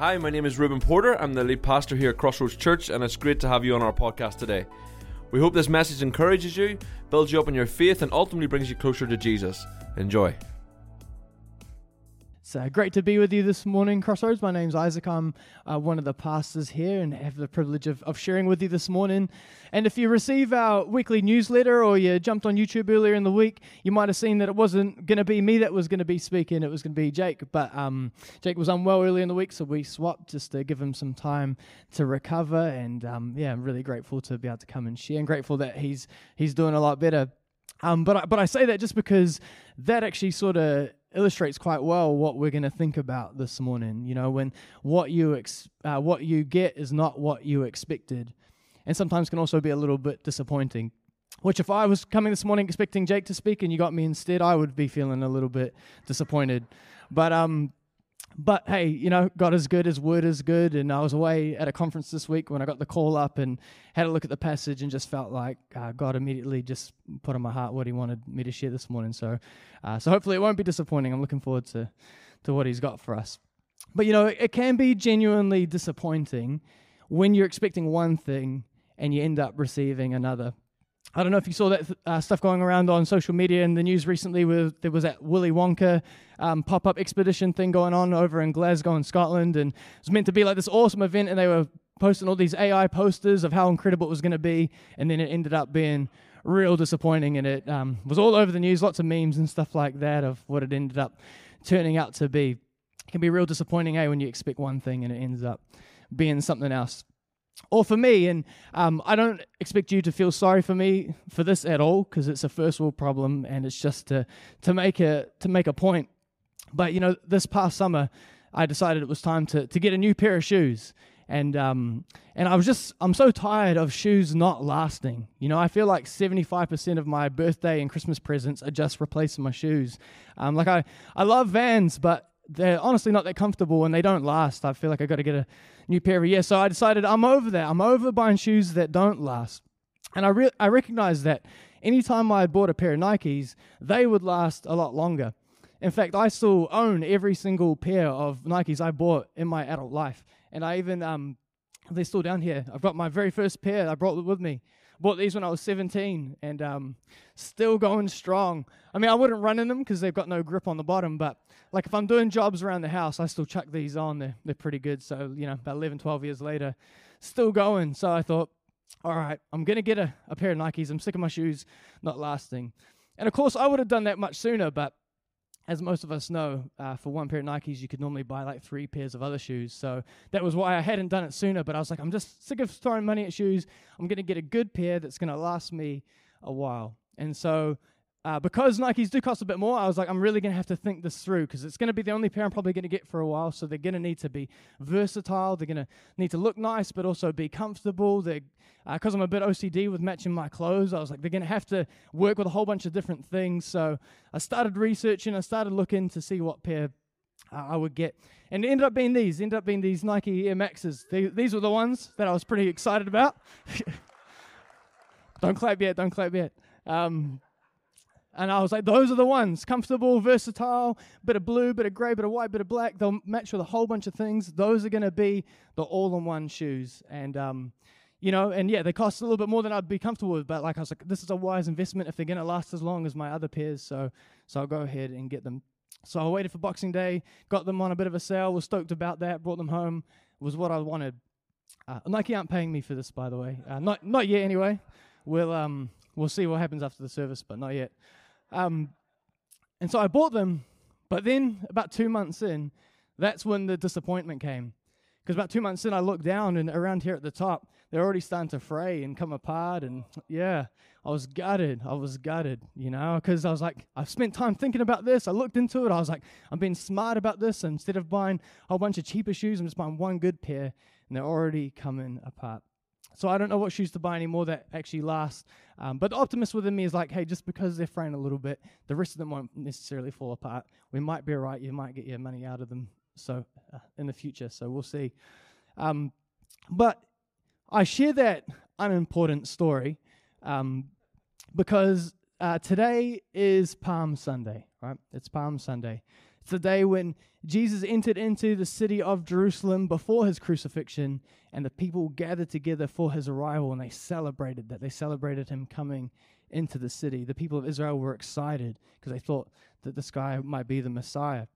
Hi, my name is Ruben Porter. I'm the lead pastor here at Crossroads Church, and it's great to have you on our podcast today. We hope this message encourages you, builds you up in your faith, and ultimately brings you closer to Jesus. Enjoy. It's great to be with you this morning, Crossroads. My name's Isaac. I'm one of the pastors here and have the privilege of sharing with you this morning. And if you receive our weekly newsletter or you jumped on YouTube earlier in the week, you might have seen that it wasn't going to be me that was going to be speaking. It was going to be Jake. But Jake was unwell earlier in the week, so we swapped just to give him some time to recover. And I'm really grateful to be able to come and share, and grateful that he's doing a lot better. But I say that just because that actually sort of illustrates quite well what we're going to think about this morning. You know, when what you get is not what you expected, and sometimes can also be a little bit disappointing. Which, if I was coming this morning expecting Jake to speak and you got me instead, I would be feeling a little bit disappointed. But hey, you know, God is good, His word is good, and I was away at a conference this week when I got the call up and had a look at the passage and just felt like God immediately just put on my heart what He wanted me to share this morning. So hopefully it won't be disappointing. I'm looking forward to what He's got for us. But you know, it can be genuinely disappointing when you're expecting one thing and you end up receiving another. I don't know if you saw that stuff going around on social media and the news recently where there was that Willy Wonka pop-up expedition thing going on over in Glasgow in Scotland, and it was meant to be like this awesome event, and they were posting all these AI posters of how incredible it was going to be, and then it ended up being real disappointing, and it was all over the news, lots of memes and stuff like that of what it ended up turning out to be. It can be real disappointing, when you expect one thing and it ends up being something else. Or for me, and I don't expect you to feel sorry for me for this at all, because it's a first world problem, and it's just to make a point. But you know, this past summer, I decided it was time to get a new pair of shoes, and I'm so tired of shoes not lasting. You know, I feel like 75% of my birthday and Christmas presents are just replacing my shoes. I love Vans, but they're honestly not that comfortable and they don't last. I feel like I got to get a new pair every year. So I decided I'm over that. I'm over buying shoes that don't last. And I recognized that anytime I bought a pair of Nikes, they would last a lot longer. In fact, I still own every single pair of Nikes I bought in my adult life. And I even, they're still down here. I've got my very first pair. I brought them with me. Bought these when I was 17 and still going strong. I mean, I wouldn't run in them because they've got no grip on the bottom, but like if I'm doing jobs around the house, I still chuck these on. They're pretty good. So, you know, about 11, 12 years later, still going. So I thought, all right, I'm going to get a pair of Nikes. I'm sick of my shoes not lasting. And of course, I would have done that much sooner, but as most of us know, for one pair of Nikes, you could normally buy like 3 pairs of other shoes. So that was why I hadn't done it sooner. But I was like, I'm just sick of throwing money at shoes. I'm going to get a good pair that's going to last me a while. And so because Nikes do cost a bit more, I was like, I'm really going to have to think this through, because it's going to be the only pair I'm probably going to get for a while. So they're going to need to be versatile. They're going to need to look nice, but also be comfortable. Because I'm a bit OCD with matching my clothes, I was like, they're going to have to work with a whole bunch of different things. So I started researching. I started looking to see what pair I would get. And it ended up being these Nike Air Maxes. These were the ones that I was pretty excited about. Don't clap yet. And I was like, those are the ones. Comfortable, versatile, bit of blue, bit of gray, bit of white, bit of black. They'll match with a whole bunch of things. Those are going to be the all-in-one shoes. And, you know, and yeah, they cost a little bit more than I'd be comfortable with. But like I was like, this is a wise investment if they're going to last as long as my other pairs. So I'll go ahead and get them. So I waited for Boxing Day, got them on a bit of a sale, was stoked about that, brought them home. It was what I wanted. Nike aren't paying me for this, by the way. Not yet anyway. We'll see what happens after the service, but not yet. And so I bought them, but then about 2 months in, that's when the disappointment came. Because about 2 months in, I looked down, and around here at the top, they're already starting to fray and come apart, and yeah, I was gutted, you know, because I was like, I've spent time thinking about this, I looked into it, I was like, I'm being smart about this, and instead of buying a whole bunch of cheaper shoes, I'm just buying one good pair, and they're already coming apart. So I don't know what shoes to buy anymore that actually last. But the optimist within me is like, hey, just because they're fraying a little bit, the rest of them won't necessarily fall apart. We might be all right. You might get your money out of them in the future. So we'll see. But I share that unimportant story because today is Palm Sunday, right? It's Palm Sunday. It's the day when Jesus entered into the city of Jerusalem before his crucifixion, and the people gathered together for his arrival, and they celebrated that. They celebrated him coming into the city. The people of Israel were excited because they thought that this guy might be the Messiah.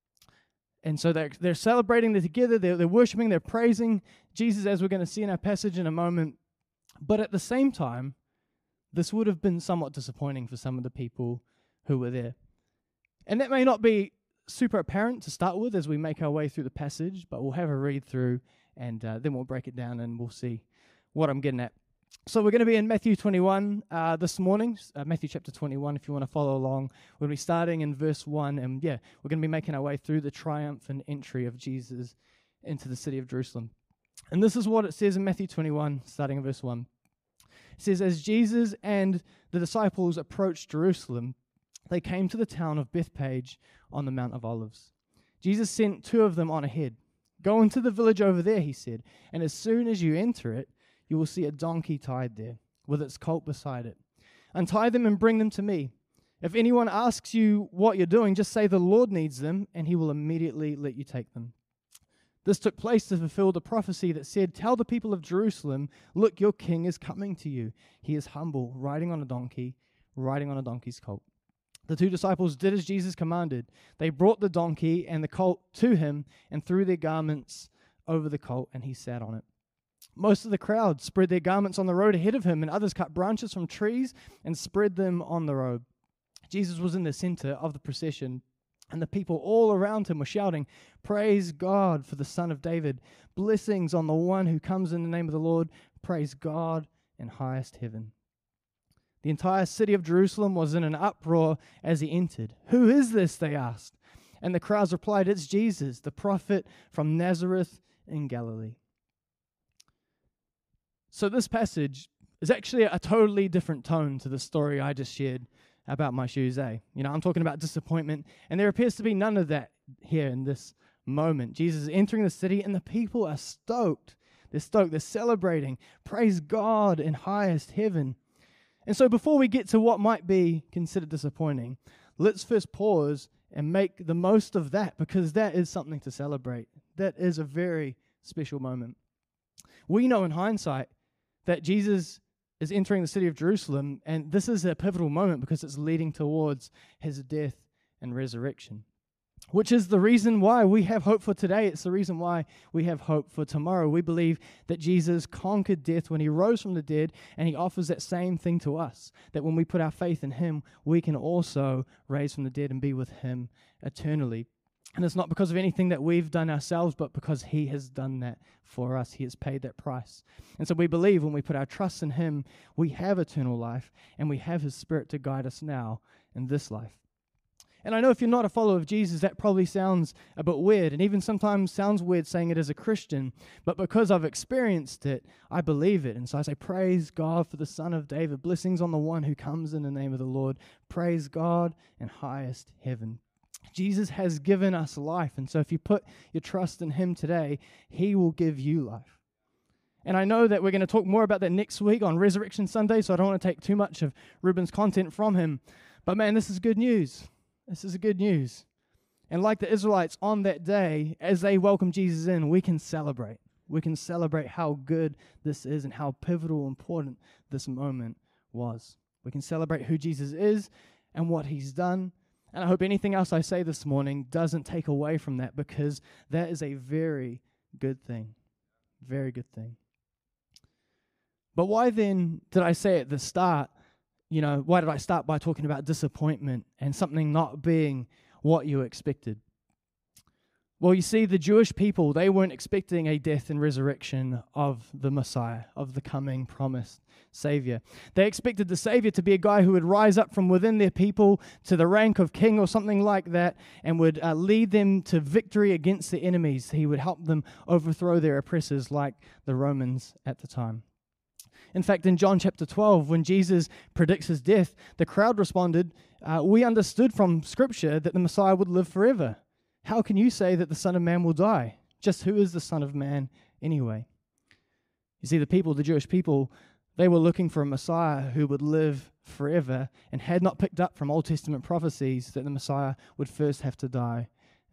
And so they're celebrating together, they're worshiping, they're praising Jesus, as we're going to see in our passage in a moment. But at the same time, this would have been somewhat disappointing for some of the people who were there. And that may not be super apparent to start with as we make our way through the passage, but we'll have a read through and then we'll break it down and we'll see what I'm getting at. So we're going to be in Matthew 21 this morning, Matthew chapter 21, if you want to follow along. We'll be starting in verse 1, and we're going to be making our way through the triumphant entry of Jesus into the city of Jerusalem. And this is what it says in Matthew 21, starting in verse 1. It says, "As Jesus and the disciples approached Jerusalem, they came to the town of Bethphage on the Mount of Olives. Jesus sent two of them on ahead. 'Go into the village over there,' he said, 'and as soon as you enter it, you will see a donkey tied there, with its colt beside it. Untie them and bring them to me. If anyone asks you what you're doing, just say the Lord needs them, and he will immediately let you take them.' This took place to fulfill the prophecy that said, 'Tell the people of Jerusalem, look, your king is coming to you. He is humble, riding on a donkey's colt.' The two disciples did as Jesus commanded. They brought the donkey and the colt to him and threw their garments over the colt, and he sat on it. Most of the crowd spread their garments on the road ahead of him, and others cut branches from trees and spread them on the road. Jesus was in the center of the procession, and the people all around him were shouting, 'Praise God for the Son of David. Blessings on the one who comes in the name of the Lord. Praise God in highest heaven.' The entire city of Jerusalem was in an uproar as he entered. 'Who is this?' they asked. And the crowds replied, 'It's Jesus, the prophet from Nazareth in Galilee.'" So this passage is actually a totally different tone to the story I just shared about my shoes, eh? I'm talking about disappointment, and there appears to be none of that here in this moment. Jesus is entering the city, and the people are stoked. They're stoked. They're celebrating. Praise God in highest heaven. And so before we get to what might be considered disappointing, let's first pause and make the most of that, because that is something to celebrate. That is a very special moment. We know in hindsight that Jesus is entering the city of Jerusalem, and this is a pivotal moment because it's leading towards his death and resurrection, which is the reason why we have hope for today. It's the reason why we have hope for tomorrow. We believe that Jesus conquered death when he rose from the dead, and he offers that same thing to us, that when we put our faith in him, we can also raise from the dead and be with him eternally. And it's not because of anything that we've done ourselves, but because he has done that for us. He has paid that price. And so we believe when we put our trust in him, we have eternal life, and we have his Spirit to guide us now in this life. And I know if you're not a follower of Jesus, that probably sounds a bit weird, and even sometimes sounds weird saying it as a Christian. But because I've experienced it, I believe it. And so I say, praise God for the Son of David. Blessings on the one who comes in the name of the Lord. Praise God in highest heaven. Jesus has given us life, and so if you put your trust in him today, he will give you life. And I know that we're going to talk more about that next week on Resurrection Sunday, so I don't want to take too much of Ruben's content from him. But man, this is good news. This is good news. And like the Israelites on that day, as they welcome Jesus in, we can celebrate. We can celebrate how good this is and how pivotal, important this moment was. We can celebrate who Jesus is and what he's done. And I hope anything else I say this morning doesn't take away from that, because that is a very good thing. Very good thing. But why then did I say at the start, why did I start by talking about disappointment and something not being what you expected? Well, you see, the Jewish people, they weren't expecting a death and resurrection of the Messiah, of the coming promised Savior. They expected the Savior to be a guy who would rise up from within their people to the rank of king or something like that, and would lead them to victory against their enemies. He would help them overthrow their oppressors like the Romans at the time. In fact, in John chapter 12, when Jesus predicts his death, the crowd responded, "We understood from Scripture that the Messiah would live forever. How can you say that the Son of Man will die? Just who is the Son of Man anyway?" You see, the Jewish people, they were looking for a Messiah who would live forever, and had not picked up from Old Testament prophecies that the Messiah would first have to die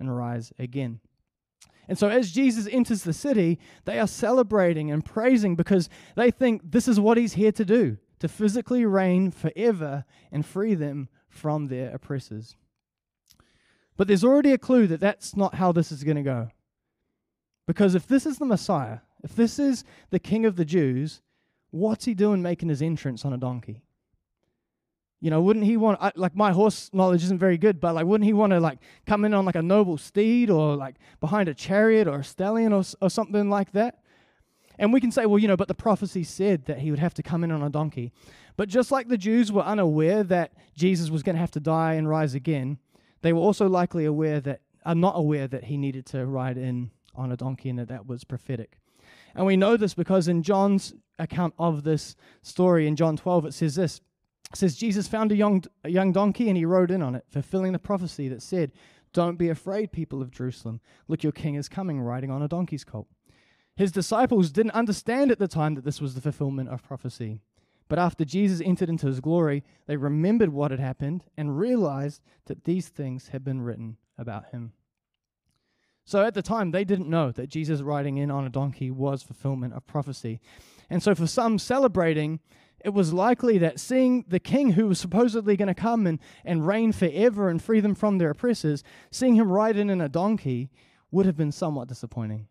and rise again. And so as Jesus enters the city, they are celebrating and praising because they think this is what he's here to do, to physically reign forever and free them from their oppressors. But there's already a clue that that's not how this is going to go. Because if this is the Messiah, if this is the King of the Jews, what's he doing making his entrance on a donkey? You know, wouldn't he want, my horse knowledge isn't very good, but wouldn't he want to come in on a noble steed or behind a chariot or a stallion or something like that? And we can say, well, but the prophecy said that he would have to come in on a donkey. But just like the Jews were unaware that Jesus was going to have to die and rise again, they were also likely not aware that he needed to ride in on a donkey and that was prophetic. And we know this because in John's account of this story, in John 12, it says this. It says, Jesus found a young donkey and he rode in on it, fulfilling the prophecy that said, "Don't be afraid, people of Jerusalem. Look, your king is coming riding on a donkey's colt." His disciples didn't understand at the time that this was the fulfillment of prophecy. But after Jesus entered into his glory, they remembered what had happened and realized that these things had been written about him. So at the time, they didn't know that Jesus riding in on a donkey was fulfillment of prophecy. And so for some celebrating, it was likely that seeing the king who was supposedly going to come and reign forever and free them from their oppressors, seeing him ride in a donkey would have been somewhat disappointing.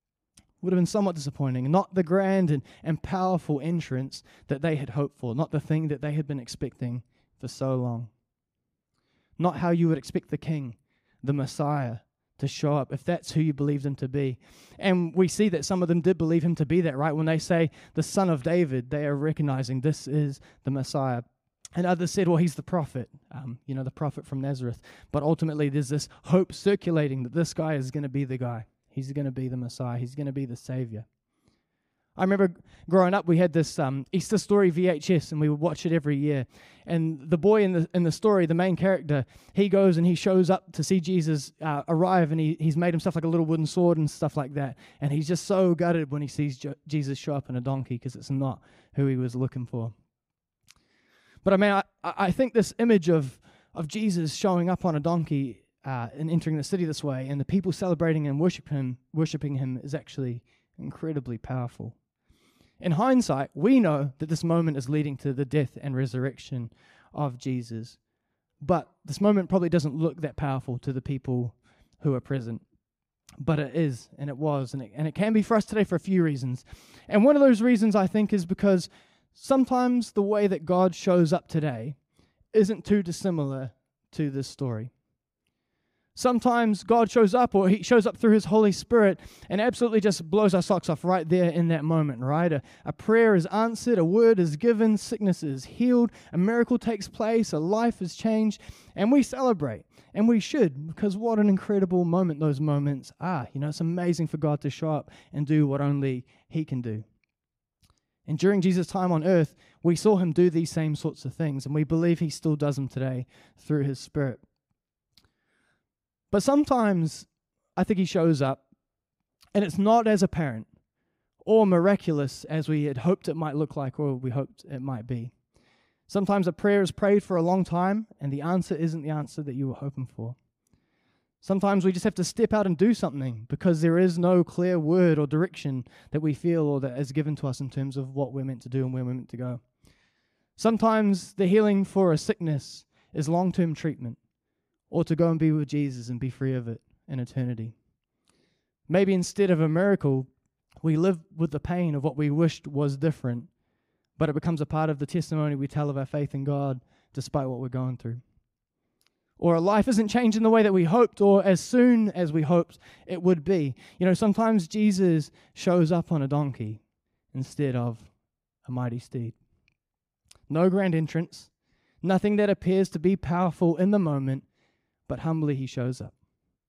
Not the grand and powerful entrance that they had hoped for, not the thing that they had been expecting for so long. Not how you would expect the king, the Messiah, to show up, if that's who you believed him to be. And we see that some of them did believe him to be that, right? When they say the Son of David, they are recognizing this is the Messiah. And others said, well, he's the prophet, the prophet from Nazareth. But ultimately, there's this hope circulating that this guy is going to be the guy. He's going to be the Messiah. He's going to be the Savior. I remember growing up, we had this Easter Story VHS, and we would watch it every year. And the boy in the story, the main character, he goes and he shows up to see Jesus arrive, and he's made himself like a little wooden sword and stuff like that. And he's just so gutted when he sees Jesus show up in a donkey because it's not who he was looking for. But I think this image of Jesus showing up on a donkey and entering the city this way, and the people celebrating and worshiping him is actually incredibly powerful. In hindsight, we know that this moment is leading to the death and resurrection of Jesus. But this moment probably doesn't look that powerful to the people who are present. But it is, and it was, and it can be for us today for a few reasons. And one of those reasons, I think, is because sometimes the way that God shows up today isn't too dissimilar to this story. Sometimes God shows up, or he shows up through his Holy Spirit and absolutely just blows our socks off right there in that moment, right? A prayer is answered, a word is given, sickness is healed, a miracle takes place, a life is changed, and we celebrate. And we should, because what an incredible moment those moments are. It's amazing for God to show up and do what only he can do. And during Jesus' time on earth, we saw him do these same sorts of things, and we believe he still does them today through his Spirit. But sometimes I think he shows up and it's not as apparent or miraculous as we had hoped it might look like or we hoped it might be. Sometimes a prayer is prayed for a long time and the answer isn't the answer that you were hoping for. Sometimes we just have to step out and do something because there is no clear word or direction that we feel or that is given to us in terms of what we're meant to do and where we're meant to go. Sometimes the healing for a sickness is long-term treatment, or to go and be with Jesus and be free of it in eternity. Maybe instead of a miracle, we live with the pain of what we wished was different, but it becomes a part of the testimony we tell of our faith in God despite what we're going through. Or a life isn't changed in the way that we hoped or as soon as we hoped it would be. Sometimes Jesus shows up on a donkey instead of a mighty steed. No grand entrance, nothing that appears to be powerful in the moment, but humbly he shows up.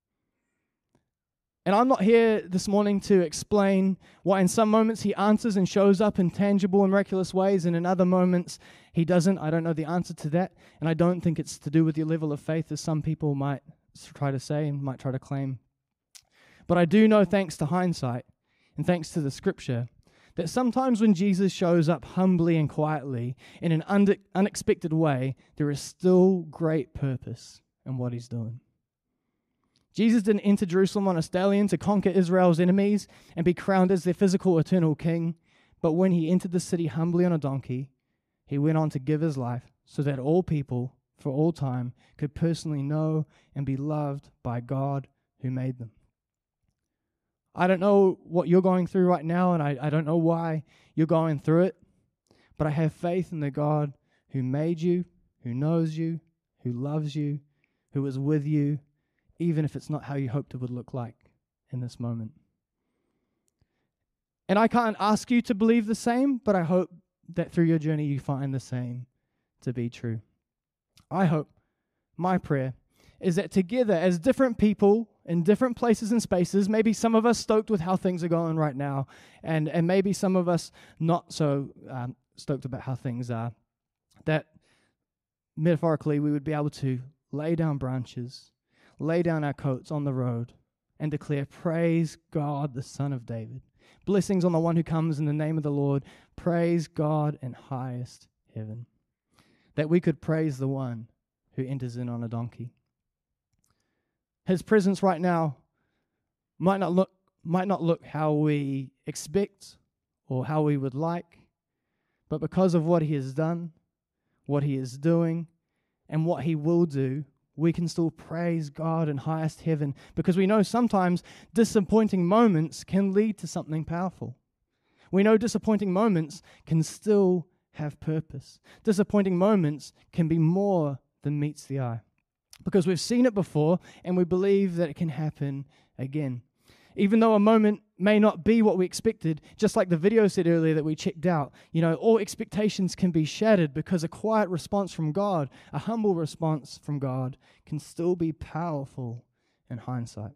And I'm not here this morning to explain why in some moments he answers and shows up in tangible and miraculous ways, and in other moments he doesn't. I don't know the answer to that, and I don't think it's to do with your level of faith, as some people might try to say and might try to claim. But I do know, thanks to hindsight and thanks to the Scripture, that sometimes when Jesus shows up humbly and quietly in an unexpected way, there is still great purpose in what he's doing. Jesus didn't enter Jerusalem on a stallion to conquer Israel's enemies and be crowned as their physical eternal king, but when he entered the city humbly on a donkey, he went on to give his life so that all people, for all time, could personally know and be loved by God who made them. I don't know what you're going through right now, and I don't know why you're going through it, but I have faith in the God who made you, who knows you, who loves you, who is with you, even if it's not how you hoped it would look like in this moment. And I can't ask you to believe the same, but I hope that through your journey you find the same to be true. I hope, my prayer, is that together as different people in different places and spaces, maybe some of us stoked with how things are going right now, and maybe some of us not so stoked about how things are, that metaphorically we would be able to lay down branches, lay down our coats on the road, and declare, praise God, the Son of David. Blessings on the one who comes in the name of the Lord. Praise God in highest heaven. That we could praise the one who enters in on a donkey. His presence right now might not look how we expect or how we would like, but because of what he has done, what he is doing, and what he will do, we can still praise God in highest heaven, because we know sometimes disappointing moments can lead to something powerful. We know disappointing moments can still have purpose. Disappointing moments can be more than meets the eye, because we've seen it before and we believe that it can happen again. Even though a moment may not be what we expected, just like the video said earlier that we checked out, all expectations can be shattered, because a quiet response from God, a humble response from God, can still be powerful in hindsight.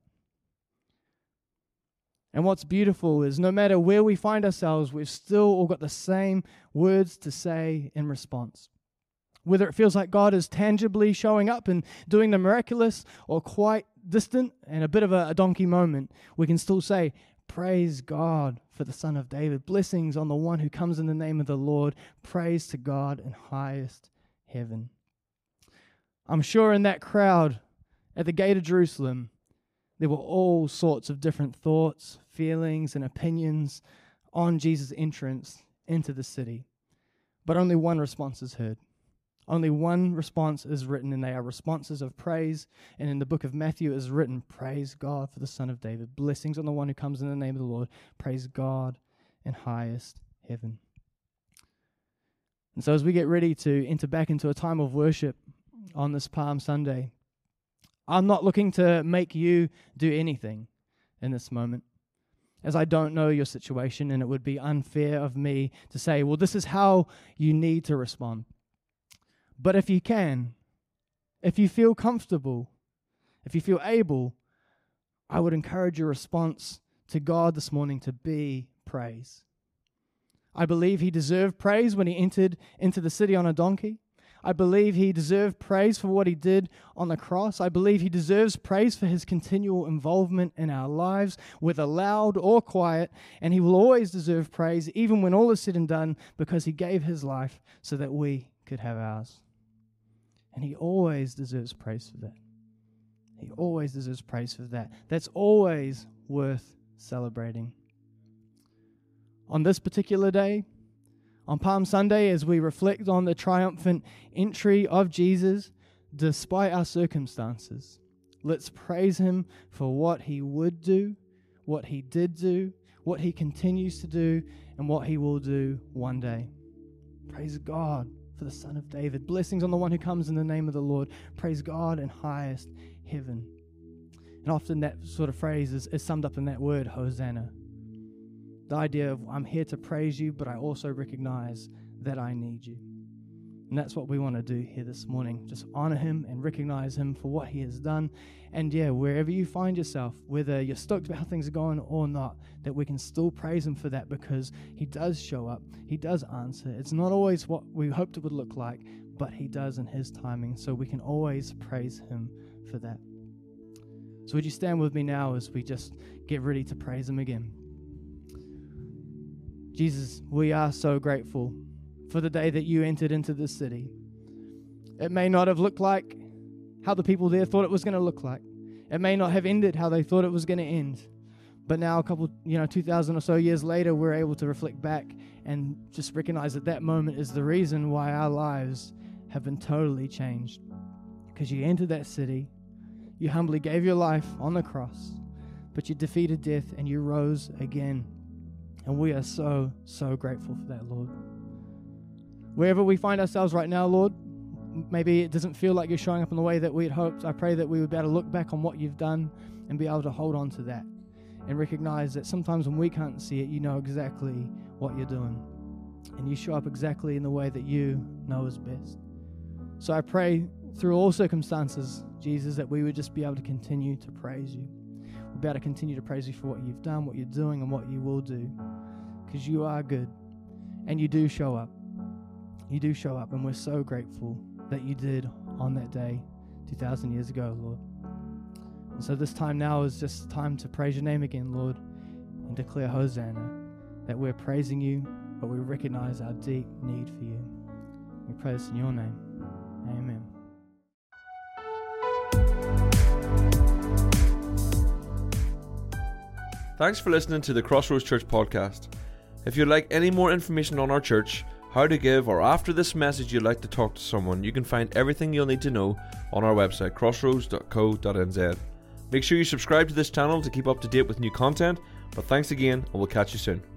And what's beautiful is no matter where we find ourselves, we've still all got the same words to say in response. Whether it feels like God is tangibly showing up and doing the miraculous, or quite distant and a bit of a donkey moment, we can still say, praise God for the Son of David. Blessings on the one who comes in the name of the Lord. Praise to God in highest heaven. I'm sure in that crowd at the gate of Jerusalem, there were all sorts of different thoughts, feelings, and opinions on Jesus' entrance into the city. But only one response is heard. Only one response is written, and they are responses of praise. And in the book of Matthew is written, praise God for the Son of David. Blessings on the one who comes in the name of the Lord. Praise God in highest heaven. And so as we get ready to enter back into a time of worship on this Palm Sunday, I'm not looking to make you do anything in this moment, as I don't know your situation, and it would be unfair of me to say, well, this is how you need to respond. But if you can, if you feel comfortable, if you feel able, I would encourage your response to God this morning to be praise. I believe he deserved praise when he entered into the city on a donkey. I believe he deserved praise for what he did on the cross. I believe he deserves praise for his continual involvement in our lives, whether loud or quiet, and he will always deserve praise, even when all is said and done, because he gave his life so that we could have ours. And he always deserves praise for that. He always deserves praise for that. That's always worth celebrating. On this particular day, on Palm Sunday, as we reflect on the triumphant entry of Jesus, despite our circumstances, let's praise him for what he would do, what he did do, what he continues to do, and what he will do one day. Praise God for the Son of David. Blessings on the one who comes in the name of the Lord. Praise God in highest heaven. And often that sort of phrase is summed up in that word, Hosanna. The idea of, I'm here to praise you, but I also recognize that I need you. And that's what we want to do here this morning. Just honor him and recognize him for what he has done. And wherever you find yourself, whether you're stoked about how things are going or not, that we can still praise him for that, because he does show up. He does answer. It's not always what we hoped it would look like, but he does in his timing. So we can always praise him for that. So would you stand with me now as we just get ready to praise him again? Jesus, we are so grateful for the day that you entered into this city. It may not have looked like how the people there thought it was going to look like. It may not have ended how they thought it was going to end. But now 2,000 or so years later, we're able to reflect back and just recognize that that moment is the reason why our lives have been totally changed. Because you entered that city, you humbly gave your life on the cross, but you defeated death and you rose again. And we are so, so grateful for that, Lord. Wherever we find ourselves right now, Lord, maybe it doesn't feel like you're showing up in the way that we had hoped. I pray that we would be able to look back on what you've done and be able to hold on to that and recognize that sometimes when we can't see it, you know exactly what you're doing. And you show up exactly in the way that you know is best. So I pray through all circumstances, Jesus, that we would just be able to continue to praise you. We'll be able to continue to praise you for what you've done, what you're doing, and what you will do. Because you are good. And you do show up. You do show up, and we're so grateful that you did on that day 2,000 years ago, Lord. And so this time now is just time to praise your name again, Lord, and declare Hosanna, that we're praising you, but we recognize our deep need for you. We pray this in your name. Amen. Thanks for listening to the Crossroads Church podcast. If you'd like any more information on our church, how to give, or after this message you'd like to talk to someone, you can find everything you'll need to know on our website, crossroads.co.nz. Make sure you subscribe to this channel to keep up to date with new content, but thanks again and we'll catch you soon.